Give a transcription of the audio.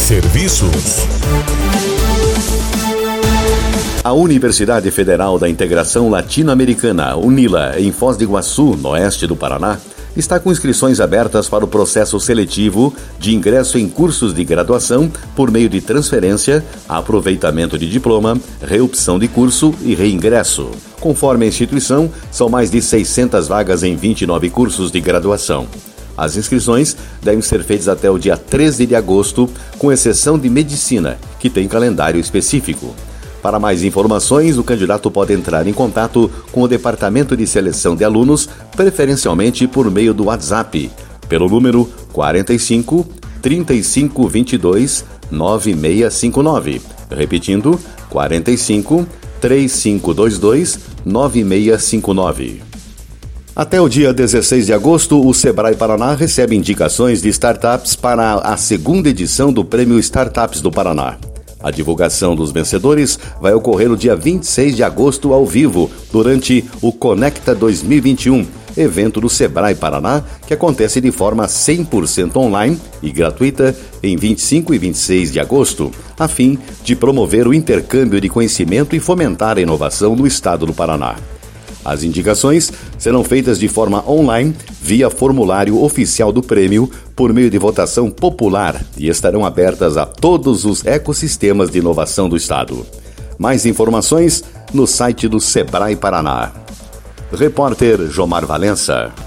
Serviços. A Universidade Federal da Integração Latino-Americana, UNILA, em Foz do Iguaçu, no oeste do Paraná, está com inscrições abertas para o processo seletivo de ingresso em cursos de graduação por meio de transferência, aproveitamento de diploma, reopção de curso e reingresso. Conforme a instituição, são mais de 600 vagas em 29 cursos de graduação. As inscrições devem ser feitas até o dia 13 de agosto, com exceção de medicina, que tem calendário específico. Para mais informações, o candidato pode entrar em contato com o Departamento de Seleção de Alunos, preferencialmente por meio do WhatsApp, pelo número 45 35 22 9659. Repetindo, 45 3522 9659. Até o dia 16 de agosto, o Sebrae Paraná recebe indicações de startups para a segunda edição do Prêmio Startups do Paraná. A divulgação dos vencedores vai ocorrer no dia 26 de agosto ao vivo, durante o Conecta 2021, evento do Sebrae Paraná, que acontece de forma 100% online e gratuita em 25 e 26 de agosto, a fim de promover o intercâmbio de conhecimento e fomentar a inovação no estado do Paraná. As indicações serão feitas de forma online, via formulário oficial do prêmio, por meio de votação popular e estarão abertas a todos os ecossistemas de inovação do Estado. Mais informações no site do Sebrae Paraná. Repórter Jomar Valença.